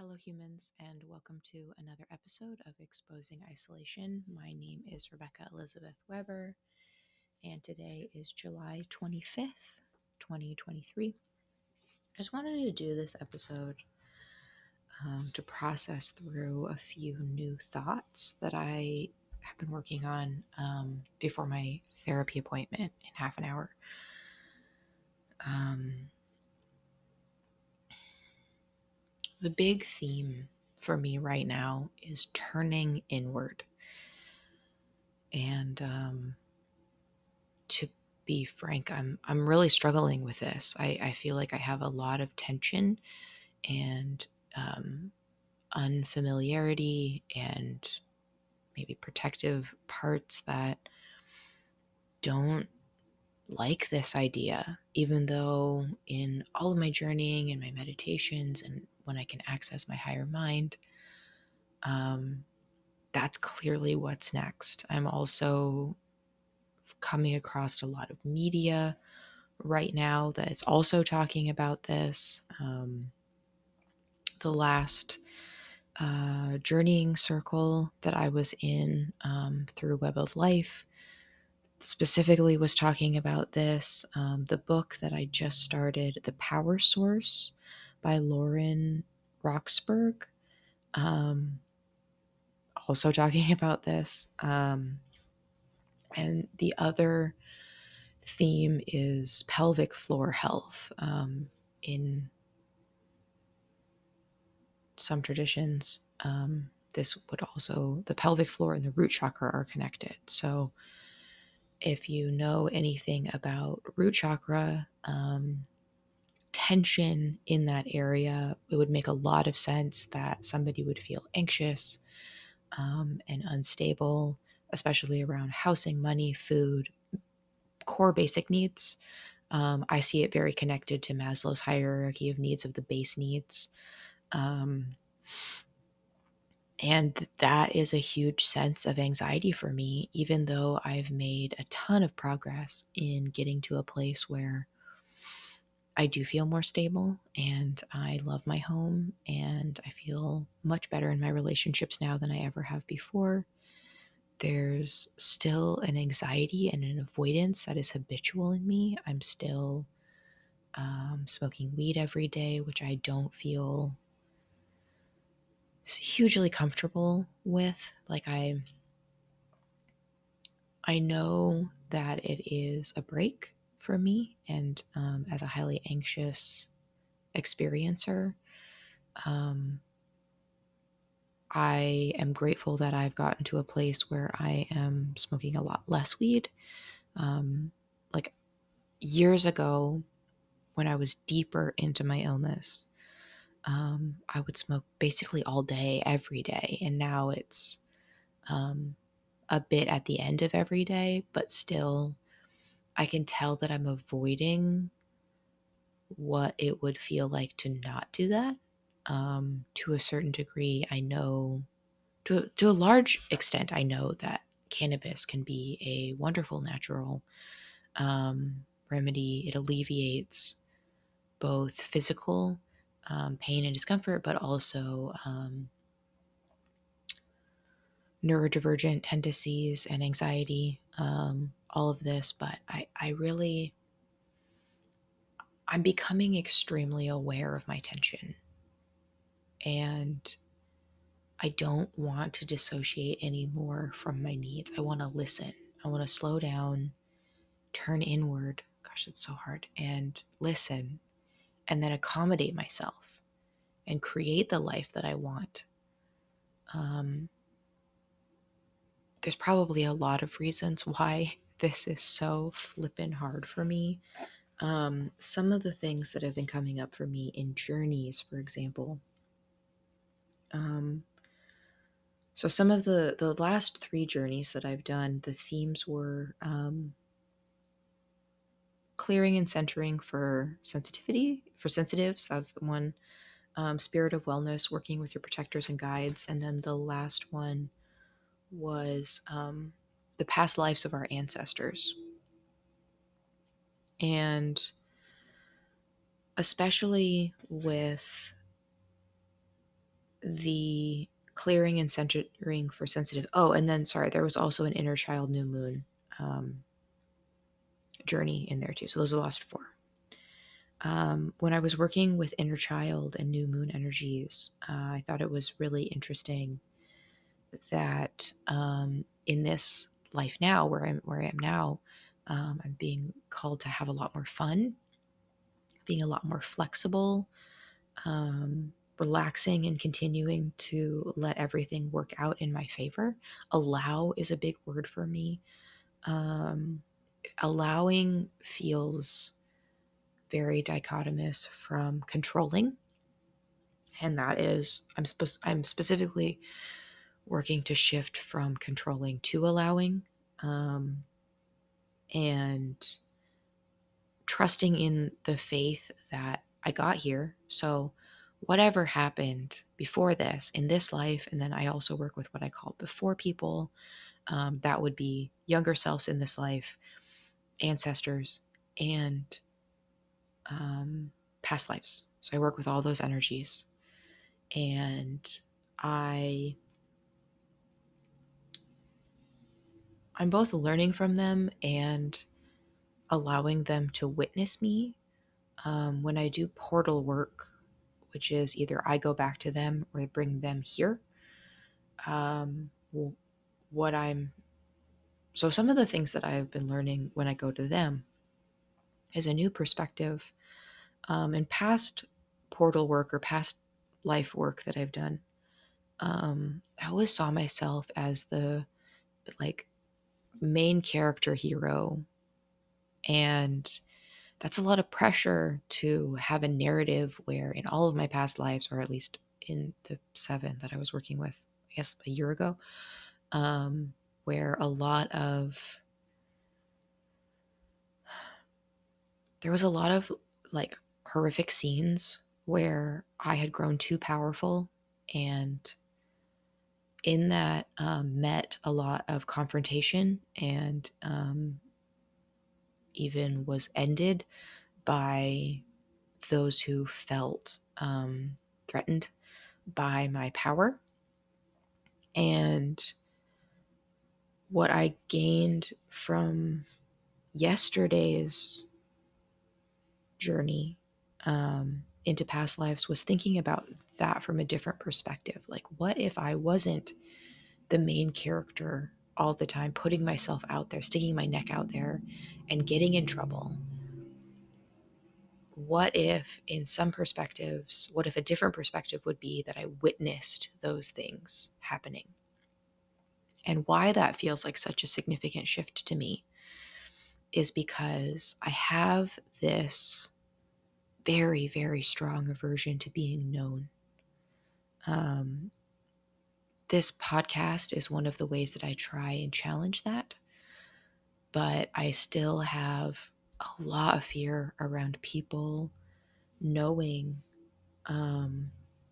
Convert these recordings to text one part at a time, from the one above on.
Hello, humans, and welcome to another episode of Exposing Isolation. My name is Rebecca Elizabeth Weber, and today is July 25th, 2023. I just wanted to do this episode to process through a few new thoughts that I have been working on before my therapy appointment in half an hour. The big theme for me right now is turning inward. And to be frank, I'm really struggling with this. I feel like I have a lot of tension and unfamiliarity and maybe protective parts that don't like this idea, even though in all of my journeying and my meditations and when I can access my higher mind, that's clearly what's next. I'm also coming across a lot of media right now that is also talking about this. The last journeying circle that I was in through Web of Life specifically was talking about this. The book that I just started, The Power Source by Lauren Roxburgh, also talking about this. And the other theme is pelvic floor health. In some traditions, this would also, the pelvic floor and the root chakra are connected. So if you know anything about root chakra, tension in that area, it would make a lot of sense that somebody would feel anxious and unstable, especially around housing, money, food, core basic needs. I see it very connected to Maslow's hierarchy of needs of the base needs. And that is a huge sense of anxiety for me, even though I've made a ton of progress in getting to a place where I do feel more stable and I love my home and I feel much better in my relationships now than I ever have before. There's still an anxiety and an avoidance that is habitual in me. I'm still smoking weed every day, which I don't feel hugely comfortable with. Like I know that it is a break for me, and as a highly anxious experiencer, um, I am grateful that I've gotten to a place where I am smoking a lot less weed. Like years ago, when I was deeper into my illness, I would smoke basically all day, every day, and now it's a bit at the end of every day, but still I can tell that I'm avoiding what it would feel like to not do that. To a certain degree, I know, to a large extent, I know that cannabis can be a wonderful natural remedy. It alleviates both physical pain and discomfort, but also neurodivergent tendencies and anxiety, all of this. But I'm becoming extremely aware of my tension, and I don't want to dissociate anymore from my needs. I want to listen. I want to slow down, turn inward. Gosh, it's so hard. And listen, and then accommodate myself and create the life that I want. There's probably a lot of reasons why this is so flippin' hard for me. Some of the things that have been coming up for me in journeys, for example. So some of the last 3 journeys that I've done, the themes were clearing and centering for sensitivity, for sensitives. That was the one. Spirit of wellness, working with your protectors and guides. And then the last one was the past lives of our ancestors. And especially with the clearing and centering for sensitive. Oh, and then sorry, there was also an inner child new moon journey in there too. So those are the last four. When I was working with inner child and new moon energies, I thought it was really interesting that in this life now, where I am now, I'm being called to have a lot more fun, being a lot more flexible, relaxing, and continuing to let everything work out in my favor. Allow is a big word for me. Um, Allowing feels very dichotomous from controlling, and that is I'm specifically working to shift from controlling to allowing, um, and trusting in the faith that I got here. So whatever happened before this in this life, and then I also work with what I call before people, that would be younger selves in this life, ancestors, and um, past lives. So I work with all those energies, and I I'm both learning from them and allowing them to witness me. When I do portal work, which is either I go back to them or I bring them here. Um, what I'm so some of the things that I've been learning when I go to them is a new perspective. In past portal work or past life work that I've done, I always saw myself as the like main character hero, and that's a lot of pressure to have a narrative where in all of my past lives, or at least in the 7 that I was working with, I guess a year ago, where there was a lot of like horrific scenes where I had grown too powerful, and in that met a lot of confrontation, and even was ended by those who felt threatened by my power. And what I gained from yesterday's journey into past lives was thinking about that from a different perspective. Like, what if I wasn't the main character all the time, putting myself out there, sticking my neck out there, and getting in trouble? What if, in some perspectives, what if a different perspective would be that I witnessed those things happening? And why that feels like such a significant shift to me is because I have this very, very strong aversion to being known. Um, this podcast is one of the ways that I try and challenge that, but I still have a lot of fear around people knowing um,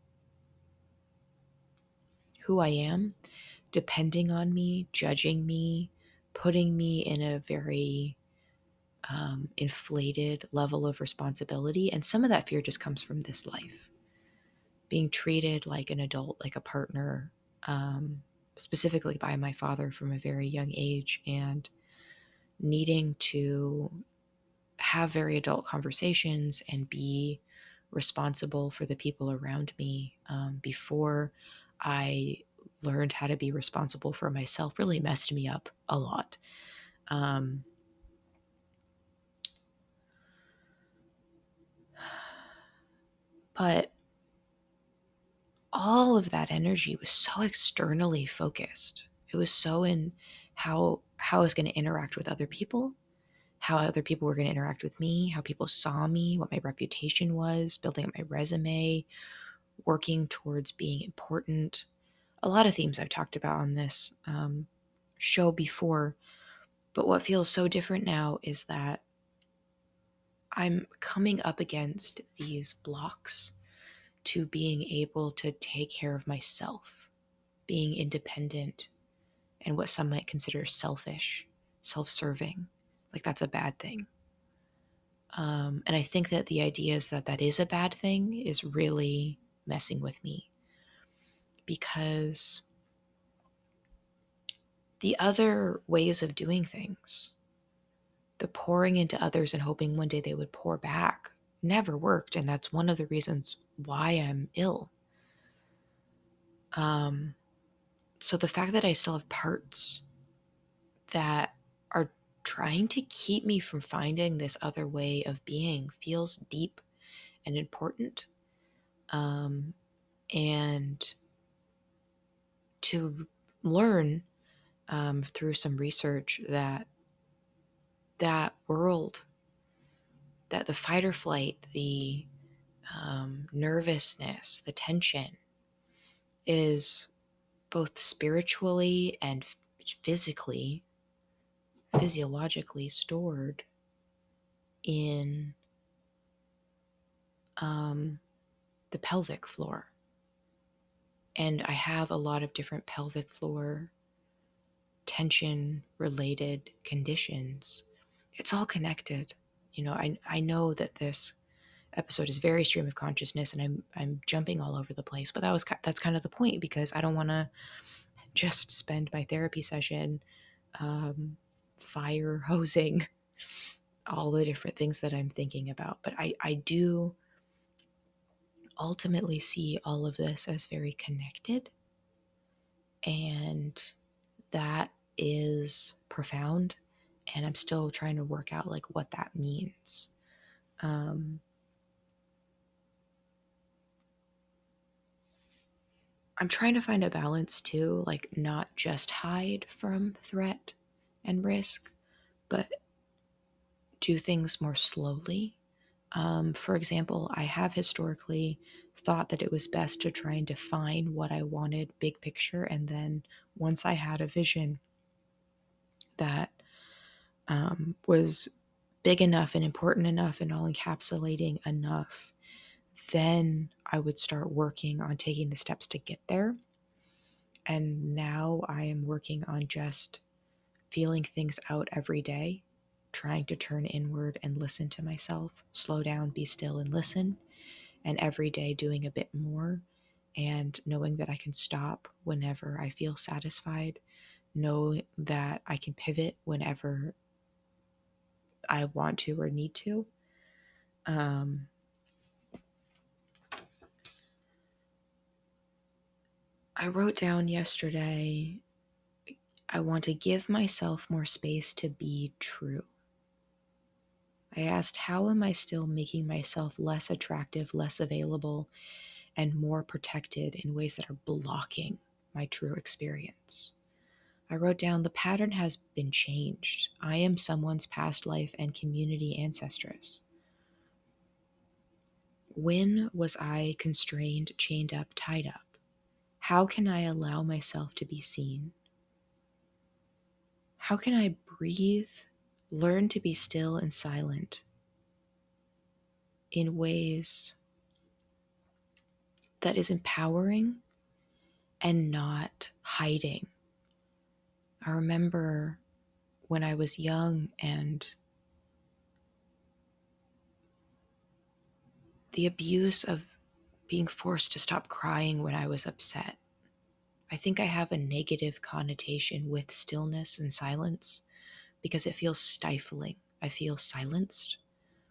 who I am, depending on me, judging me, putting me in a very inflated level of responsibility. And some of that fear just comes from this life, being treated like an adult, like a partner, specifically by my father from a very young age, and needing to have very adult conversations and be responsible for the people around me before I learned how to be responsible for myself really messed me up a lot. Um, but all of that energy was so externally focused. It was so in how I was going to interact with other people, how other people were going to interact with me, how people saw me, what my reputation was, building up my resume, working towards being important. A lot of themes I've talked about on this show before, but what feels so different now is that I'm coming up against these blocks to being able to take care of myself, being independent, and what some might consider selfish, self-serving. Like that's a bad thing. And I think that the idea is that that is a bad thing is really messing with me. because the other ways of doing things, the pouring into others and hoping one day they would pour back, never worked. And that's one of the reasons why I'm ill. So the fact that I still have parts that are trying to keep me from finding this other way of being feels deep and important. And to learn through some research that that world, that the fight or flight, the nervousness, the tension is both spiritually and physically, physiologically stored in the pelvic floor. And I have a lot of different pelvic floor tension related conditions. It's all connected. You know, I know that this episode is very stream of consciousness and I'm jumping all over the place, but that's kind of the point, because I don't want to just spend my therapy session fire hosing all the different things that I'm thinking about. But I do ultimately see all of this as very connected, and that is profound, and I'm still trying to work out like what that means. I'm trying to find a balance too, like not just hide from threat and risk, but do things more slowly. For example, I have historically thought that it was best to try and define what I wanted big picture, and then once I had a vision that was big enough and important enough and all encapsulating enough, then I would start working on taking the steps to get there. And now I am working on just feeling things out every day, trying to turn inward and listen to myself, slow down, be still, and listen. And every day doing a bit more, and knowing that I can stop whenever I feel satisfied, know that I can pivot whenever I want to or need to. I wrote down yesterday, I want to give myself more space to be true. I asked, how am I still making myself less attractive, less available, and more protected in ways that are blocking my true experience? I wrote down, the pattern has been changed. I am someone's past life and community ancestress. When was I constrained, chained up, tied up? How can I allow myself to be seen? How can I breathe, learn to be still and silent in ways that is empowering and not hiding? I remember when I was young and the abuse of being forced to stop crying when I was upset. I think I have a negative connotation with stillness and silence because it feels stifling. I feel silenced.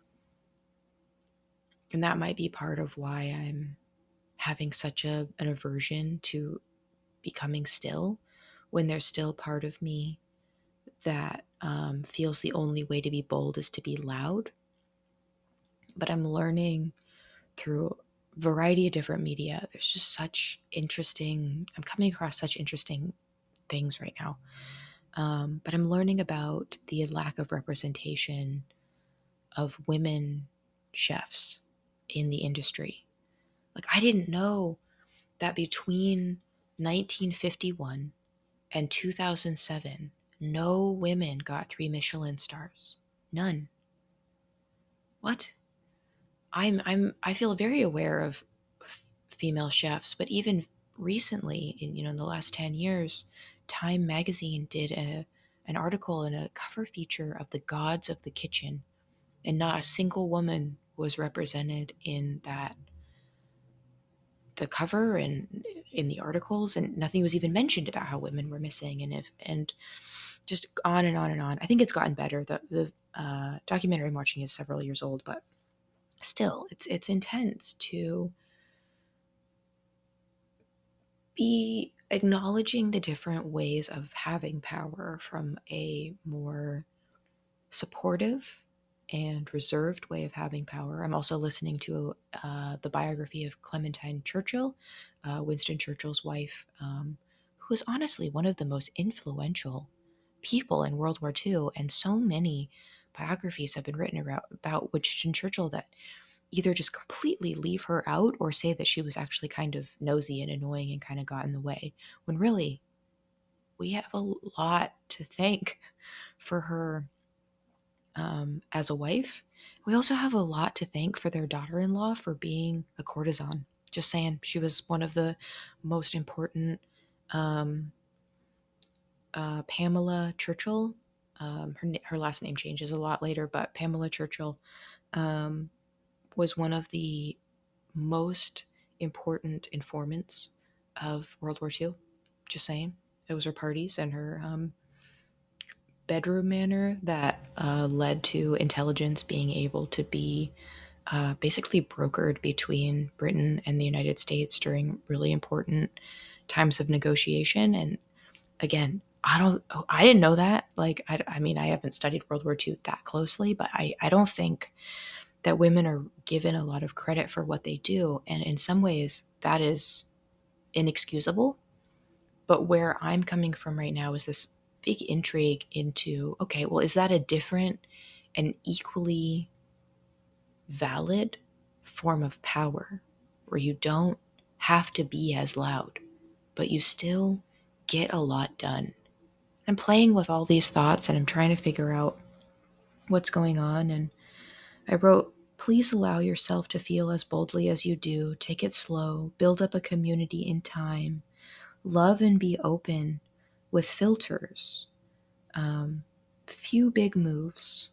And that might be part of why I'm having such an aversion to becoming still, when there's still part of me that feels the only way to be bold is to be loud. But I'm learning through a variety of different media. There's just I'm coming across such interesting things right now. But I'm learning about the lack of representation of women chefs in the industry. Like, I didn't know that between 1951 and 2007, no women got 3 Michelin stars. None. What? I feel very aware of female chefs, but even recently, in the last 10 years, Time magazine did an article and a cover feature of the gods of the kitchen, and not a single woman was represented in the cover and in the articles, and nothing was even mentioned about how women were missing, and just on and on and on. I think it's gotten better. The documentary I'm watching is several years old, but still, it's intense to be acknowledging the different ways of having power from a more supportive and reserved way of having power. I'm also listening to the biography of Clementine Churchill, Winston Churchill's wife, who was honestly one of the most influential people in World War II. And so many biographies have been written about Winston Churchill that either just completely leave her out or say that she was actually kind of nosy and annoying and kind of got in the way, when really we have a lot to thank for her as a wife. We also have a lot to thank for their daughter-in-law for being a courtesan. Just saying, she was one of the most important. um, Pamela Churchill, her last name changes a lot later, but Pamela Churchill um, was one of the most important informants of World War II. Just saying. It was her parties and her bedroom manner that led to intelligence being able to be basically brokered between Britain and the United States during really important times of negotiation. And again, I didn't know that. Like, I mean, I haven't studied World War II that closely, but I don't think that women are given a lot of credit for what they do. And in some ways, that is inexcusable. But where I'm coming from right now is this big intrigue into, okay, well, is that a different and equally valid form of power where you don't have to be as loud, but you still get a lot done? I'm playing with all these thoughts and I'm trying to figure out what's going on. And I wrote, please allow yourself to feel as boldly as you do. Take it slow. Build up a community in time. Love and be open with filters. Few big moves.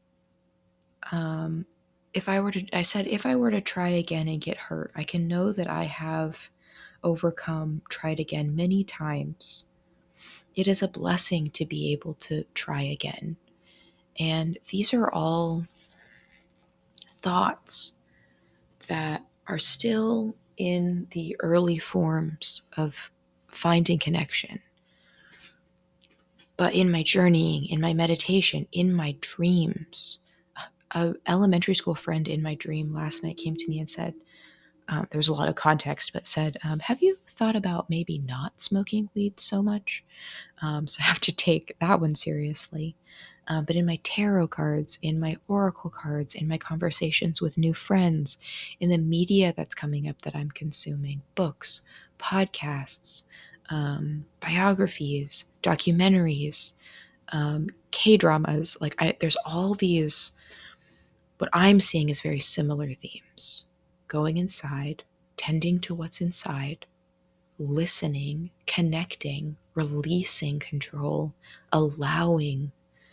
I said, if I were to try again and get hurt, I can know that I have overcome, tried again many times. It is a blessing to be able to try again. And these are all thoughts that are still in the early forms of finding connection. But in my journeying, in my meditation, in my dreams, an elementary school friend in my dream last night came to me and said, there was a lot of context, but said, have you thought about maybe not smoking weed so much? So I have to take that one seriously. But in my tarot cards, in my oracle cards, in my conversations with new friends, in the media that's coming up that I'm consuming, books, podcasts, biographies, documentaries, K-dramas, there's all these, what I'm seeing is very similar themes. Going inside, tending to what's inside, listening, connecting, releasing control, allowing.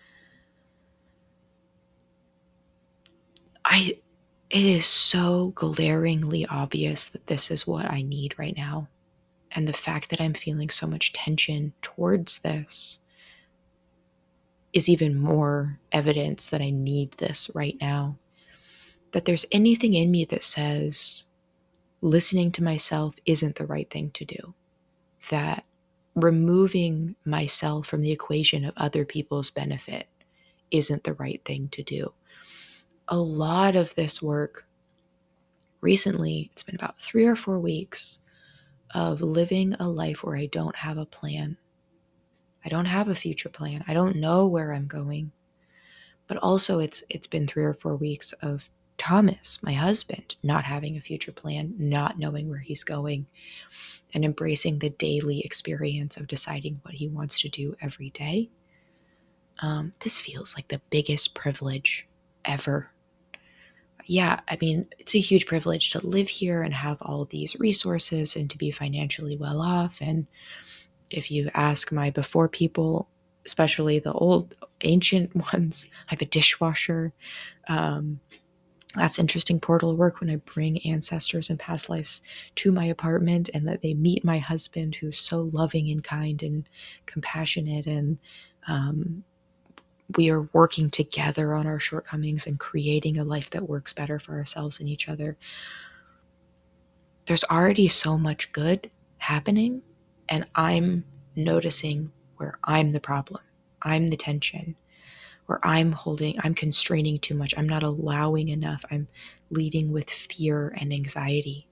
It is so glaringly obvious that this is what I need right now. And the fact that I'm feeling so much tension towards this is even more evidence that I need this right now. That there's anything in me that says listening to myself isn't the right thing to do. That removing myself from the equation of other people's benefit isn't the right thing to do. A lot of this work recently, it's been about 3 or 4 weeks of living a life where I don't have a plan. I don't have a future plan. I don't know where I'm going. But also it's been 3 or 4 weeks of Thomas, my husband, not having a future plan, not knowing where he's going, and embracing the daily experience of deciding what he wants to do every day. This feels like the biggest privilege ever. Yeah, I mean, it's a huge privilege to live here and have all these resources and to be financially well off. And if you ask my before people, especially the old ancient ones, I have a dishwasher. That's interesting portal work when I bring ancestors and past lives to my apartment and that they meet my husband, who's so loving and kind and compassionate. And um, we are working together on our shortcomings and creating a life that works better for ourselves and each other. There's already so much good happening, and I'm noticing where I'm the problem. I'm the tension, where I'm constraining too much. I'm not allowing enough. I'm leading with fear and anxiety.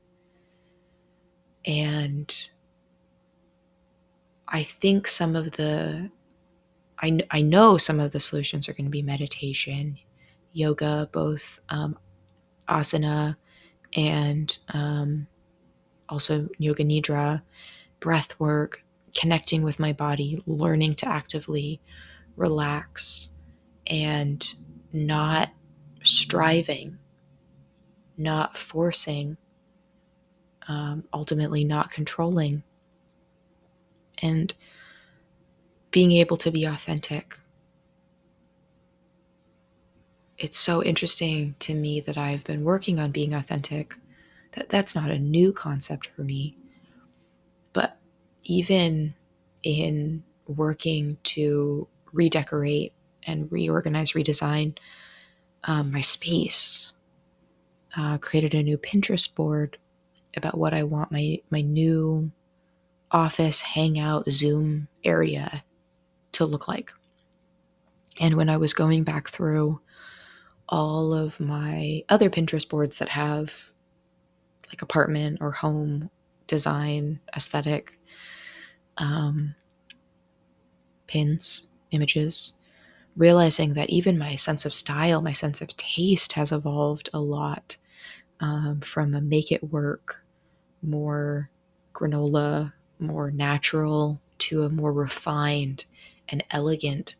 And I think I know some of the solutions are going to be meditation, yoga, both asana and also yoga nidra, breath work, connecting with my body, learning to actively relax and not striving, not forcing, ultimately not controlling, and being able to be authentic. It's so interesting to me that I've been working on being authentic. That's not a new concept for me. But even in working to redecorate and reorganize, redesign my space, created a new Pinterest board about what I want my new office hangout Zoom area to look like. And when I was going back through all of my other Pinterest boards that have like apartment or home design aesthetic pins, images, realizing that even my sense of style, my sense of taste has evolved a lot, from a make it work, more granola, more natural, to a more refined and elegant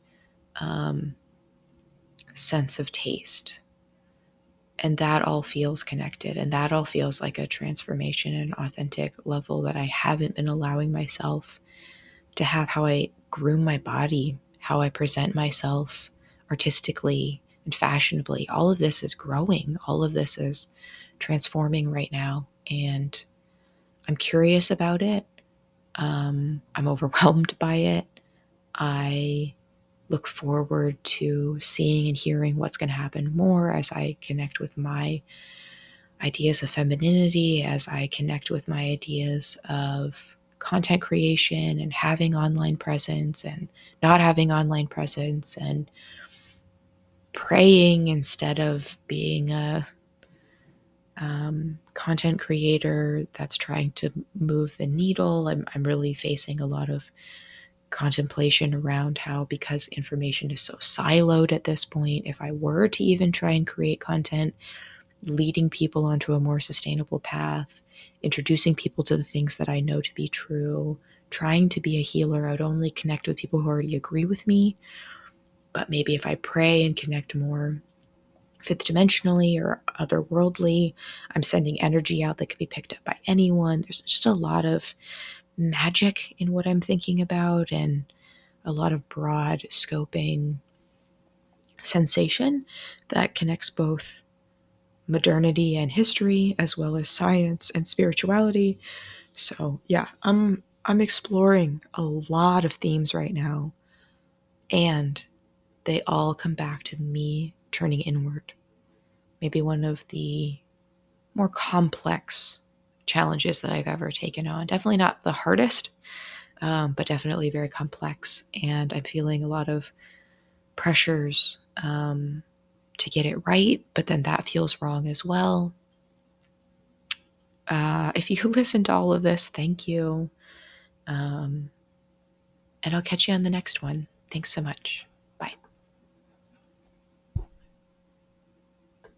sense of taste. And that all feels connected, and that all feels like a transformation at an authentic level that I haven't been allowing myself to have. How I groom my body, how I present myself artistically and fashionably. All of this is growing. All of this is transforming right now. And I'm curious about it. I'm overwhelmed by it. I look forward to seeing and hearing what's going to happen more as I connect with my ideas of femininity, as I connect with my ideas of content creation and having online presence and not having online presence, and praying instead of being a content creator that's trying to move the needle. I'm really facing a lot of contemplation around how, because information is so siloed at this point, if I were to even try and create content leading people onto a more sustainable path, introducing people to the things that I know to be true, trying to be a healer, I would only connect with people who already agree with me. But maybe if I pray and connect more fifth dimensionally or otherworldly, I'm sending energy out that can be picked up by anyone. There's just a lot of magic in what I'm thinking about, and a lot of broad scoping sensation that connects both modernity and history as well as science and spirituality. So yeah, I'm exploring a lot of themes right now, and they all come back to me turning inward. Maybe one of the more complex challenges that I've ever taken on. Definitely not the hardest, but definitely very complex. And I'm feeling a lot of pressures to get it right, but then that feels wrong as well. If you listen to all of this, thank you. And I'll catch you on the next one. Thanks so much.